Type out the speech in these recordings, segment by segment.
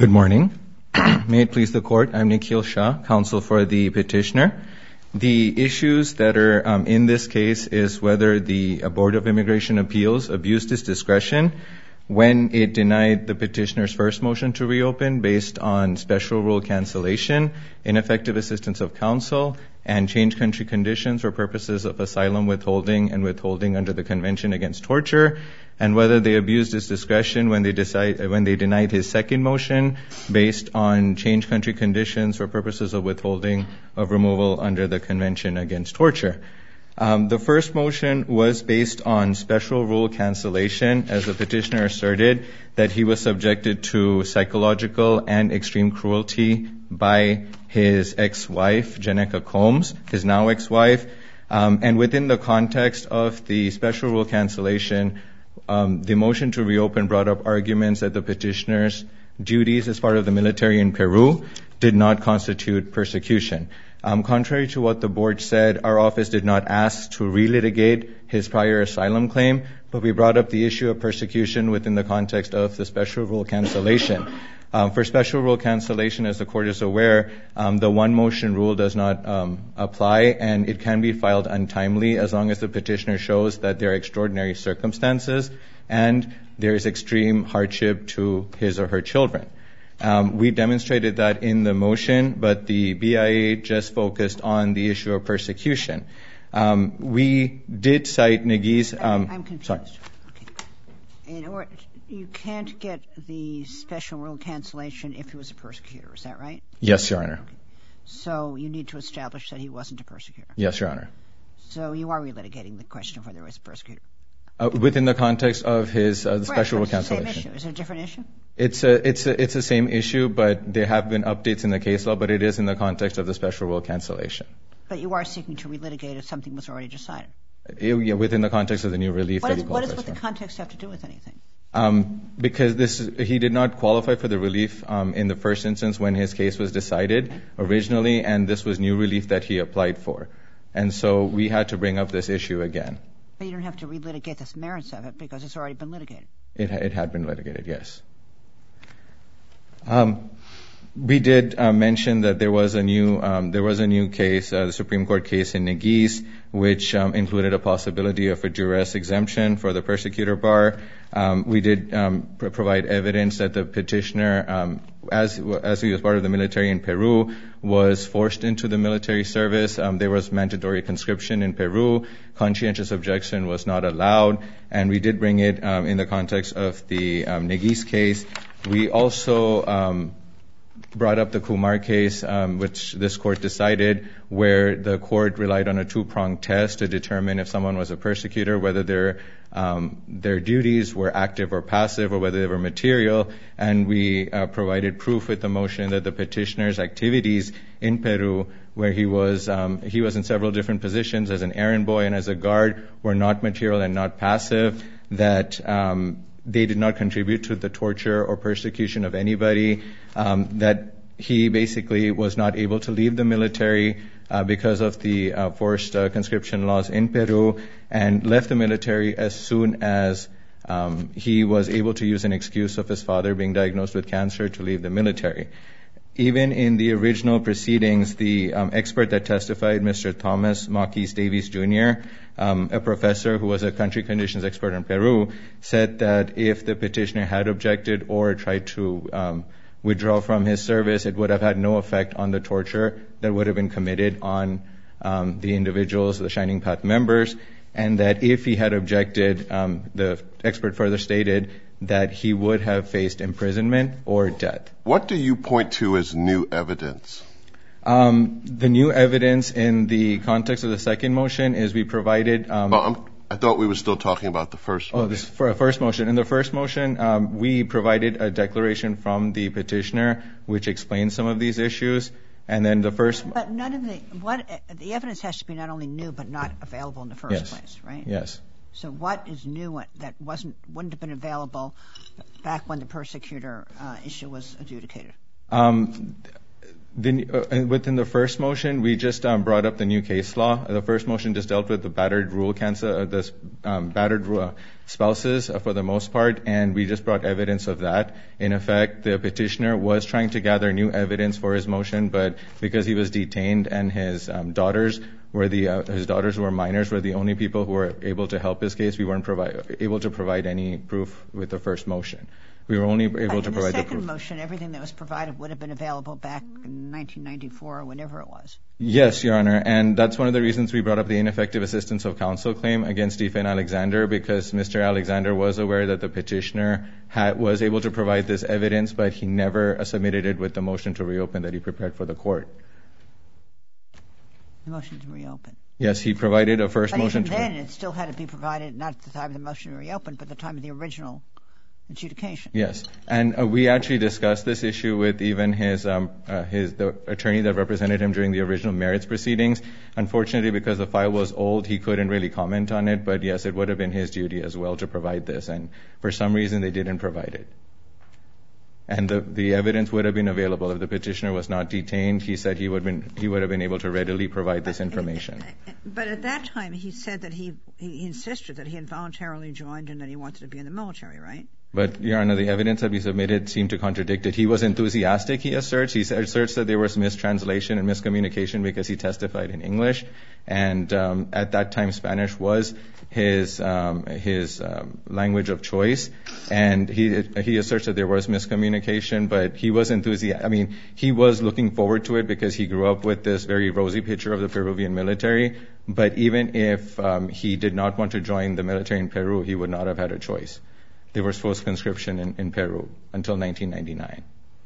Good morning. May it please the Court, I'm Nikhil Shah, counsel for the petitioner. The issues that are in this case is whether the Board of Immigration Appeals abused its discretion when it denied the petitioner's first motion to reopen based on special rule cancellation, ineffective assistance of counsel, and changed country conditions for purposes of asylum withholding and withholding under the Convention Against Torture, and whether they abused its discretion when they denied his second motion based on changed country conditions for purposes of withholding of removal under the Convention Against Torture. The first motion was based on special rule cancellation, as the petitioner asserted that he was subjected to psychological and extreme cruelty by his ex-wife, Janeka Combs, his now ex-wife. And within the context of the special rule cancellation, the motion to reopen brought up arguments that the petitioner's duties as part of the military in Peru did not constitute persecution. Contrary to what the board said, our office did not ask to relitigate his prior asylum claim, but we brought up the issue of persecution within the context of the special rule cancellation. For special rule cancellation, as the Court is aware, the one motion rule does not apply, and it can be filed untimely as long as the petitioner shows that there are extraordinary circumstances and there is extreme hardship to his or her children. We demonstrated that in the motion, but the BIA just focused on the issue of persecution. We did cite Negui's... I'm confused. Sorry. Okay. You can't get the special rule cancellation if he was a persecutor, is that right? Yes, Your Honor. Okay. So you need to establish that he wasn't a persecutor. Yes, Your Honor. So you are relitigating the question of whether he was a persecutor. Within the context of his special rule cancellation. It's the same issue. Is it a different issue? It's the same issue, but there have been updates in the case law, but it is in the context of the special rule cancellation. But you are seeking to relitigate if something was already decided. Yeah, within the context of the new relief that he qualifies for. What does the context have to do with anything? Because he did not qualify for the relief in the first instance when his case was decided originally, and this was new relief that he applied for. And so we had to bring up this issue again. But you don't have to relitigate the merits of it because it's already been litigated. It had been litigated, yes. We did mention that there was a new case, the Supreme Court case in Neguis, which included a possibility of a duress exemption for the persecutor bar. We did provide evidence that the petitioner, as he was part of the military in Peru, was forced into the military service. There was mandatory conscription in Peru. Conscientious objection was not allowed, and we did bring it in the context of the Neguis case. We also brought up the Kumar case, which this court decided, where the court relied on a two-pronged test to determine if someone was a persecutor, whether their duties were active or passive, or whether they were material. And we provided proof with the motion that the petitioner's activities in Peru, where he was in several different positions as an errand boy and as a guard, were not material and not passive, that they did not contribute to the torture or persecution of anybody, that he basically was not able to leave the military because of the forced conscription laws in Peru, and left the military as soon as he was able to use an excuse of his father being diagnosed with cancer to leave the military. Even in the original proceedings, the expert that testified, Mr. Thomas Maquis Davies Jr., a professor who was a country conditions expert in Peru, said that if the petitioner had objected or tried to withdraw from his service, it would have had no effect on the torture that would have been committed on the individuals, the Shining Path members, and that if he had objected, the expert further stated that he would have faced imprisonment or death. What do you point to as new evidence? The new evidence in the context of the second motion is we provided... I thought we were still talking about the first motion. For a first motion. In the first motion, we provided a declaration from the petitioner which explains some of these issues. And then the first... But none of the evidence has to be not only new but not available in the first place, right? Yes. So what is new that wouldn't have been available back when the persecutor issue was adjudicated? Within the first motion, we just brought up the new case law. The first motion just dealt with the battered spouses for the most part, and we just brought evidence of that. In effect, the petitioner was trying to gather new evidence for his motion, but because he was detained and his daughters were minors, were the only people who were able to help his case, we weren't able to provide any proof with the first motion. We were only able to provide the proof. The second motion, everything that was provided would have been available back in 1994 or whenever it was. Yes, Your Honor, and that's one of the reasons we brought up the ineffective assistance of counsel claim against Stephen Alexander, because Mr. Alexander was aware that the petitioner was able to provide this evidence, but he never submitted it with the motion to reopen that he prepared for the court. The motion to reopen? Yes, he provided a first motion. But even then, it still had to be provided not at the time of the motion to reopen, but at the time of the original adjudication. Yes, and we actually discussed this issue with even the attorney that represented him during the original merits proceedings. Unfortunately, because the file was old, he couldn't really comment on it, but yes, it would have been his duty as well to provide this, and for some reason they didn't provide it. And the evidence would have been available if the petitioner was not detained. He said he would have been able to readily provide this information. But at that time, he said that he insisted that he had voluntarily joined and that he wanted to be in the military, right? But, Your Honor, the evidence that we submitted seemed to contradict it. He was enthusiastic, he asserts. He asserts that there was mistranslation and miscommunication because he testified in English. And at that time, Spanish was his language of choice. And he asserts that there was miscommunication, but he was enthusiastic. I mean, he was looking forward to it because he grew up with this very rosy picture of the Peruvian military. But even if he did not want to join the military in Peru, he would not have had a choice. There was forced conscription in Peru until 1999.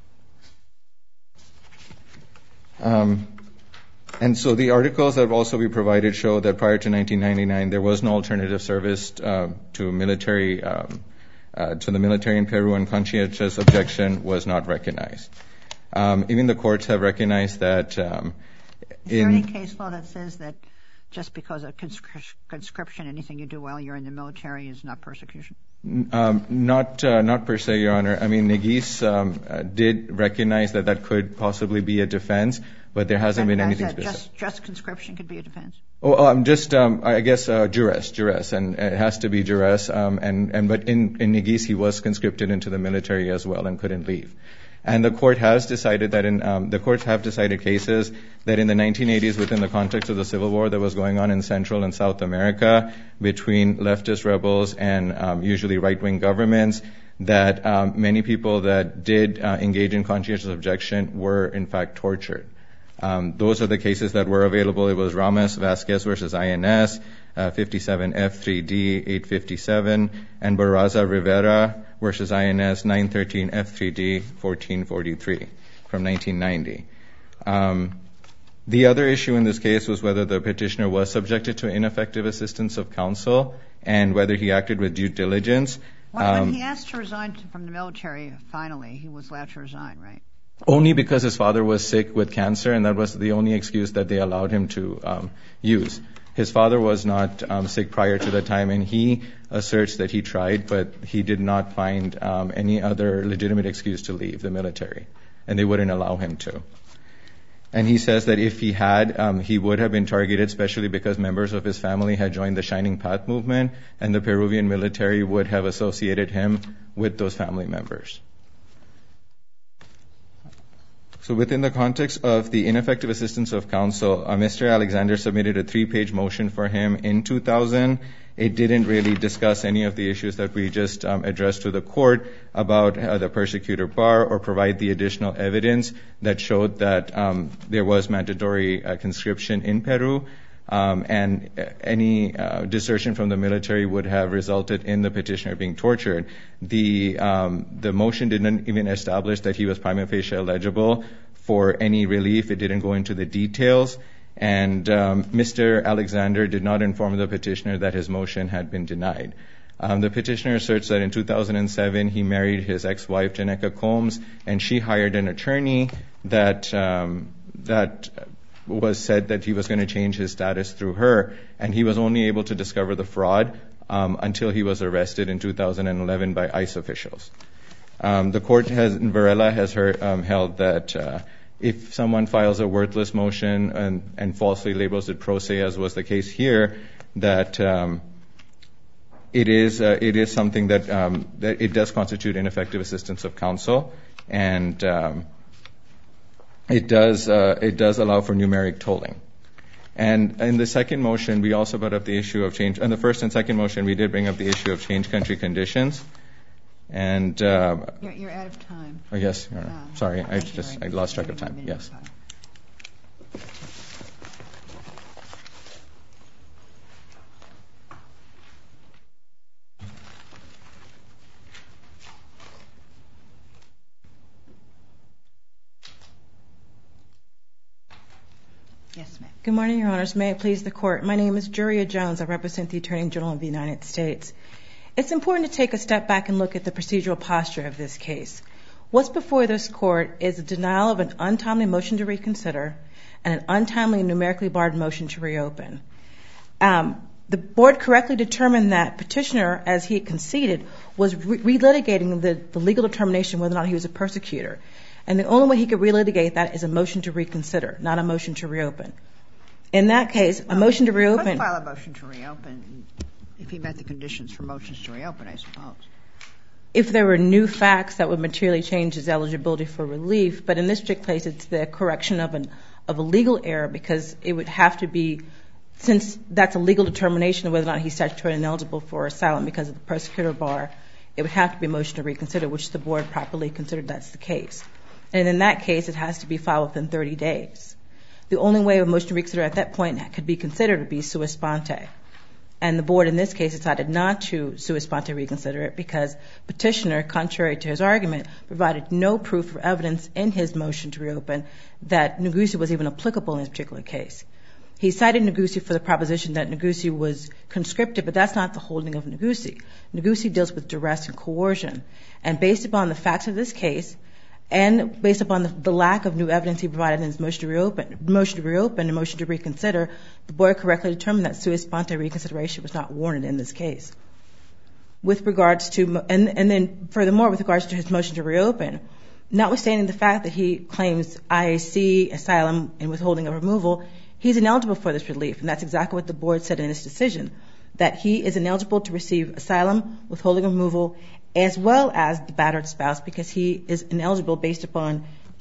And so the articles that also we provided show that prior to 1999, there was no alternative service to the military in Peru, and conscientious objection was not recognized. Even the courts have recognized that. Is there any case law that says that just because of conscription, anything you do while you're in the military is not persecution? Not per se, Your Honor. I mean, Neguis did recognize that could possibly be a defense, but there hasn't been anything specific. Just conscription could be a defense? I guess duress, and it has to be duress. But in Neguis, he was conscripted into the military as well and couldn't leave. And the court has decided that the courts have decided cases that in the 1980s, within the context of the civil war that was going on in Central and South America between leftist rebels and usually right-wing governments, that many people that did engage in conscientious objection were in fact tortured. Those are the cases that were available. It was Ramos Vasquez versus INS, 57 F3D 857, and Barraza Rivera versus INS 913 F3D 1443 from 1990. The other issue in this case was whether the petitioner was subjected to ineffective assistance of counsel and whether he acted with due diligence. When he asked to resign from the military, finally, he was allowed to resign, right? Only because his father was sick with cancer, and that was the only excuse that they allowed him to use. His father was not sick prior to that time, and he asserts that he tried, but he did not find any other legitimate excuse to leave the military, and they wouldn't allow him to. And he says that if he had, he would have been targeted, especially because members of his family had joined the Shining Path movement, and the Peruvian military would have associated him with those family members. So within the context of the ineffective assistance of counsel, Mr. Alexander submitted a 3-page motion for him in 2000. It didn't really discuss any of the issues that we just addressed to the court about the persecutor bar or provide the additional evidence that showed that there was mandatory conscription in Peru, and any desertion from the military would have resulted in the petitioner being tortured. The motion didn't even establish that he was prima facie eligible for any relief. It didn't go into the details. And Mr. Alexander did not inform the petitioner that his motion had been denied. The petitioner asserts that in 2007 he married his ex-wife, Janeka Combs, and she hired an attorney that was said that he was going to change his status through her, and he was only able to discover the fraud until he was arrested in 2011 by ICE officials. The court in Varela has held that if someone files a worthless motion and falsely labels it pro se, as was the case here, that it is something that it does constitute ineffective assistance of counsel, and it does allow for numeric tolling. And in the second motion, we also brought up the issue of change. In the first and second motion, we did bring up the issue of change country conditions. And you're out of time. Oh, yes, Your Honor. Sorry, I lost track of time. Yes. Yes, ma'am. Good morning, Your Honors. May it please the Court. My name is Juria Jones. I represent the Attorney General of the United States. It's important to take a step back and look at the procedural posture of this case. What's before this Court is a denial of an untimely motion to reconsider and an untimely numerically barred motion to reopen. The Board correctly determined that Petitioner, as he conceded, was relitigating the legal determination whether or not he was a persecutor. And the only way he could relitigate that is a motion to reconsider, not a motion to reopen. In that case, a motion to reopen... He could file a motion to reopen if he met the conditions for motions to reopen, I suppose. If there were new facts that would materially change his eligibility for relief, but in this particular case, it's the correction of a legal error, because it would have to be, since that's a legal determination of whether or not he's statutorily ineligible for asylum because of the persecutor bar, it would have to be a motion to reconsider, which the Board properly considered that's the case. And in that case, it has to be filed within 30 days. The only way a motion to reconsider at that point could be considered would be sua sponte. And the Board in this case decided not to sua sponte reconsider it because Petitioner, contrary to his argument, provided no proof or evidence in his motion to reopen that Ngozi was even applicable in this particular case. He cited Ngozi for the proposition that Ngozi was conscripted, but that's not the holding of Ngozi. Ngozi deals with duress and coercion. And based upon the facts of this case, and based upon the lack of new evidence he provided in his motion to reopen and motion to reconsider, the Board correctly determined that sua sponte reconsideration was not warranted in this case. With regards to, and then furthermore, with regards to his motion to reopen, notwithstanding the fact that he claims IAC, asylum, and withholding of removal, he's ineligible for this relief. And that's exactly what the Board said in its decision, that he is ineligible to receive asylum, withholding of removal, as well as the battered spouse, because he is ineligible based upon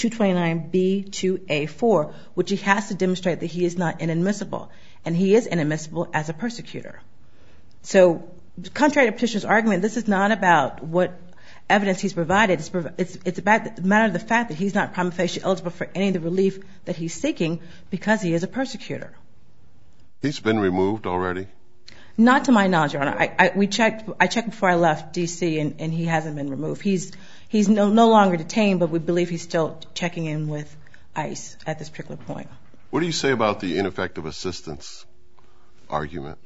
229B2A4, which he has to demonstrate that he is not inadmissible, and he is inadmissible as a persecutor. So, contrary to Petitioner's argument, this is not about what evidence he's provided. It's about the matter of the fact that he's not prima facie eligible for any of the relief that he's seeking because he is a persecutor. He's been removed already? Not to my knowledge, Your Honor. I checked before I left D.C. and he hasn't been removed. He's no longer detained, but we believe he's still checking in with ICE at this particular point. What do you say about the ineffective assistance argument?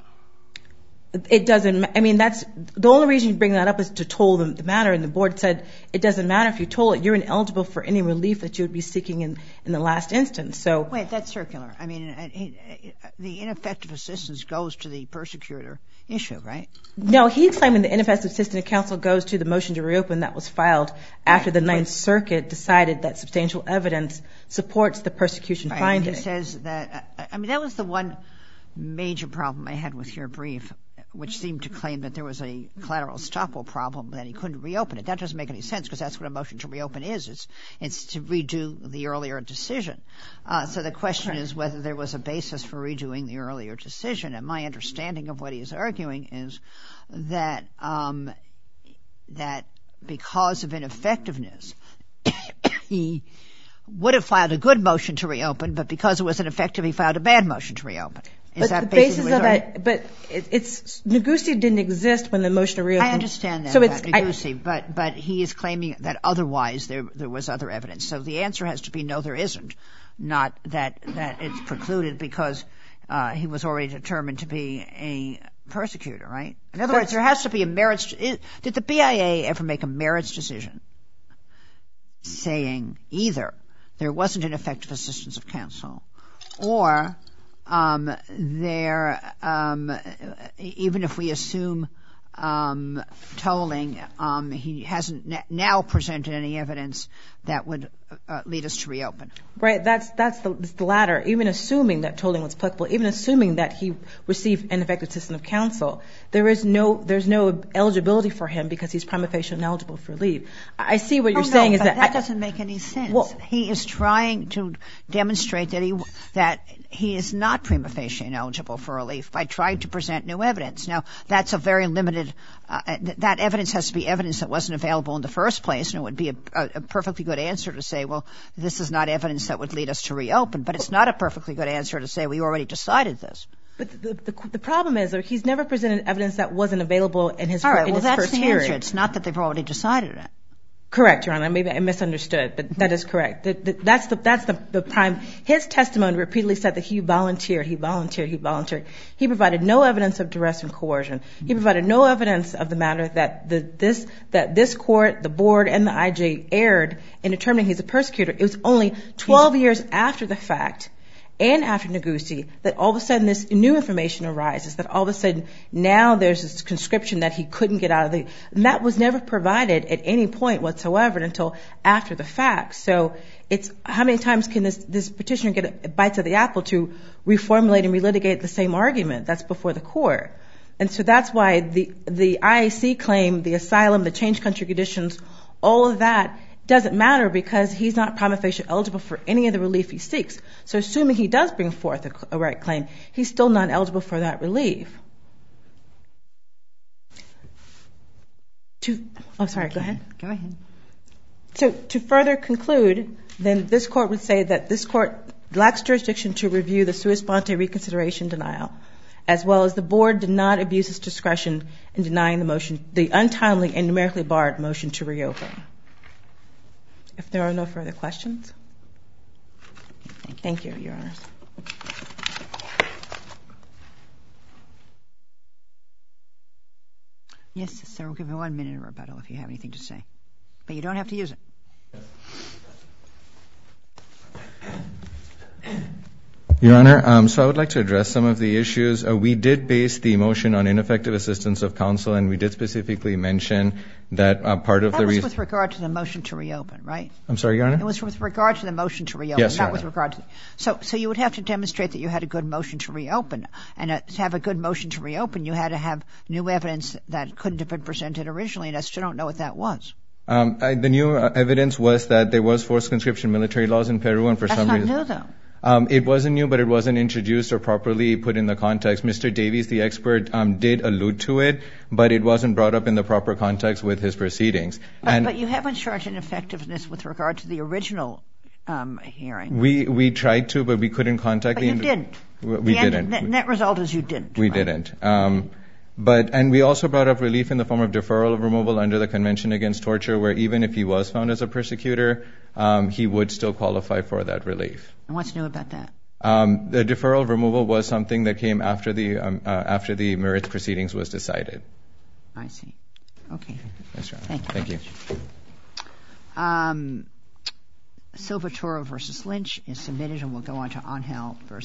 It doesn't, I mean, that's, the only reason you bring that up is to toll the matter, and the Board said it doesn't matter if you toll it, you're ineligible for any relief that you would be seeking in the last instance, so. Wait, that's circular. I mean, the ineffective assistance goes to the persecutor issue, right? No, he's claiming the ineffective assistance of counsel goes to the motion to reopen that was filed after the Ninth Circuit decided that substantial evidence supports the persecution finding. Right, he says that, I mean, that was the one major problem I had with your brief, which seemed to claim that there was a collateral estoppel problem, that he couldn't reopen it. That doesn't make any sense, because that's what a motion to reopen is. It's to redo the earlier decision. So the question is whether there was a basis for redoing the earlier decision. And my understanding of what he is arguing is that that because of ineffectiveness, he would have filed a good motion to reopen, but because it was ineffective, he filed a bad motion to reopen. Is that basically what you're saying? But it's, Ngozi didn't exist when the motion to reopen. I understand that so about Ngozi, but he is claiming that otherwise there was other evidence. So the answer has to be no, there isn't, not that it's precluded because he was already determined to be a persecutor, right? In other words, there has to be a merits. Did the BIA ever make a merits decision saying either there wasn't an effective assistance of counsel, or even if we assume tolling, he hasn't now presented any evidence that would lead us to reopen. Right. That's the latter. Even assuming that tolling was applicable, even assuming that he received ineffective assistance of counsel, there's no eligibility for him because he's prima facie ineligible for leave. I see what you're saying is that doesn't make any sense. He is trying to demonstrate that he is not prima facie ineligible for relief by trying to present new evidence. Now, that's a very limited. That evidence has to be evidence that wasn't available in the first place, and it would be a perfectly good answer to say, well, this is not evidence that would lead us to reopen. But it's not a perfectly good answer to say we already decided this. But the problem is that he's never presented evidence that wasn't available in his All right, first that's the hearing. answer. It's not that they've already decided it. Correct, Your Honor. Maybe I misunderstood, but that is correct. That's the prime. His testimony repeatedly said that he volunteered. He provided no evidence of duress and coercion. He provided no evidence of the matter that this court, the board, and the IJ erred in determining he's a persecutor. It was only 12 years after the fact and after Negussi that all of a sudden this new information arises, that all of a sudden now there's this conscription that he couldn't get out of the... And that was never provided at any point whatsoever until after the fact. So it's how many times can this petitioner get a bite of the apple to reformulate and relitigate the same argument that's before the court? And so that's why the IAC claim, the asylum, the changed country conditions, all of that doesn't matter because he's not prima facie eligible for any of the relief he seeks. So assuming he does bring forth a right claim, he's still not eligible for that relief. Go ahead. Go ahead. So to further conclude, then this court would say that this court lacks jurisdiction to review the sua sponte reconsideration denial, as well as the board did not abuse its discretion in denying the motion, the untimely and numerically barred motion to reopen. If there are no further questions. Thank you, Your Honors. Yes, sir. We'll give you 1 minute of rebuttal if you have anything to say. But you don't have to use it. Your Honor, so I would like to address some of the issues. We did base the motion on ineffective assistance of counsel, and we did specifically mention that part of the reason... That was with regard to the motion to reopen, right? I'm sorry, Your Honor? It was with regard to the motion to reopen, yes, not with regard to... So you would have to demonstrate that you had a good motion to reopen. And to have a good motion to reopen, you had to have new evidence that couldn't have been presented originally, and I still don't know what that was. The new evidence was that there was forced conscription military laws in Peru, and for some reason... That's not new, though. It wasn't new, but it wasn't introduced or properly put in the context. Mr. Davies, the expert, did allude to it, but it wasn't brought up in the proper context with his proceedings. But you haven't charged ineffectiveness with regard to the original hearing. We tried to, but we couldn't contact but you didn't. We didn't. The net result is you didn't. We didn't. And we also brought up relief in the form of deferral of removal under the Convention Against Torture, where even if he was found as a persecutor, he would still qualify for that relief. And what's new about that? The deferral of removal was something that came after the merits proceedings was decided. I see. Okay. Yes, Your Honor. Thank you. Thank you. Silva Toro versus Lynch is submitted, and we'll go on to Angel versus